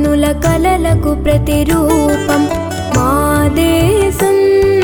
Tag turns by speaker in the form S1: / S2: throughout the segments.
S1: త్యాగధనుల కలలకు ప్రతిరూపం మా దేశం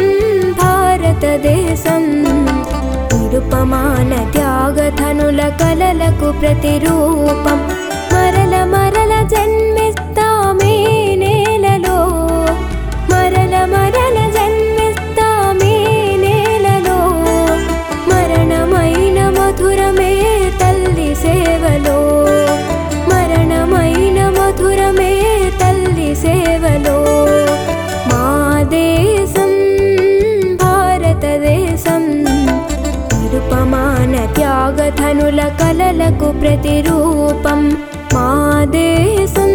S1: భారతదేశం నిరుపమాన త్యాగధనుల కలలకు ప్రతిరూపం మరల మరల జన్మిస్తామే నేలలో మరల మరల జన్మిస్తామే నేలలో మరణమైన మధురమే తల్లి సేవలో మరణమైన మధురమే తల్లి సేవలో మా దేశం భారతదేశం నిరుపమాన త్యాగధనుల కలలకు ప్రతిరూపం మా దేశం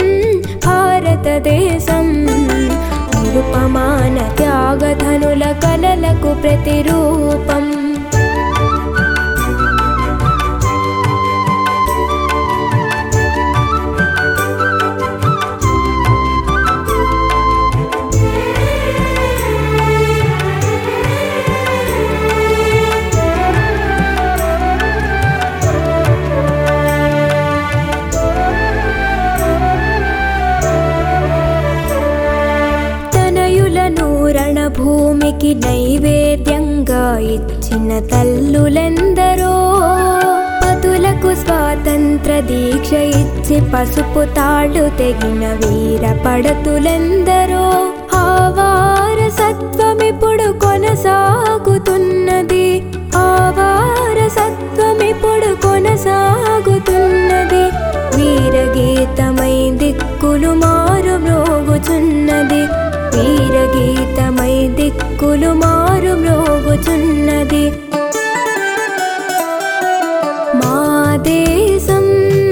S1: భారతదేశం నిరుపమాన త్యాగధనుల కలలకు ప్రతిరూపం రణభూమికి నైవేద్యంగా ఇచ్చిన తల్లులెందరో పతులకు స్వాతంత్ర దీక్ష ఇచ్చి పసుపు తాళ్ళు తెగిన వీర పడతులెందరో ఆ వారసత్వమిప్పుడు కొనసాగుతున్నది ఆ వారసత్వమిప్పుడు కొనసాగుతున్నది వీరగీతమై దిక్కులు మారు మ్రోగుచున్నది వీరగీతమై దిక్కులు మారు మ్రోగుచున్నది మా దేశం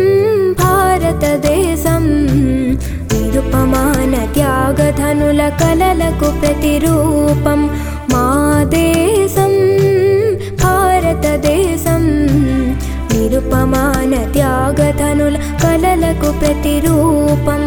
S1: భారతదేశం నిరుపమాన త్యాగధనుల కలలకు ప్రతిరూపం మా దేశం భారతదేశం నిరుపమాన త్యాగధనుల కలలకు ప్రతిరూపం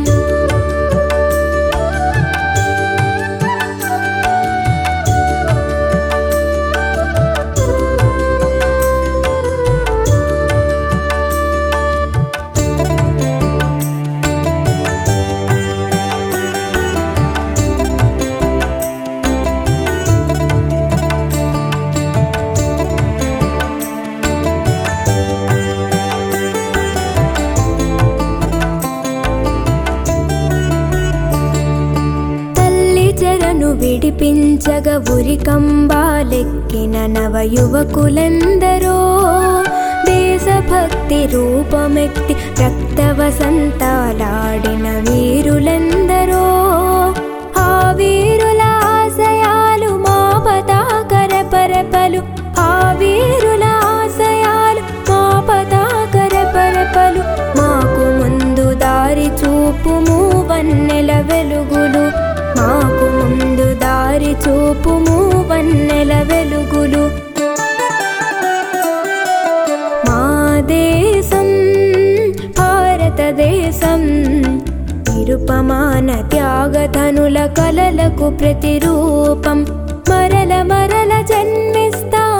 S1: విడిపించగ ఉరికంబాలెక్కిన నవ యువకులెందరో దేశభక్తి రూపమెత్తి రక్త వసంతాలాడిన వీరులెందరో ఆ వీరుల ఆశయాలు మా పతాకరపరపలు ఆ వీరుల ఆశయాలు మా పతాకరపరపలు మాకు ముందు దారి చూపుము వన్నెల వెలుగులు మాకు ముందు దారి చూపుము వన్నెల వెలుగులు మా దేశం భారతదేశం నిరుపమాన త్యాగధనుల కలలకు ప్రతిరూపం మరల మరల జన్మిస్తా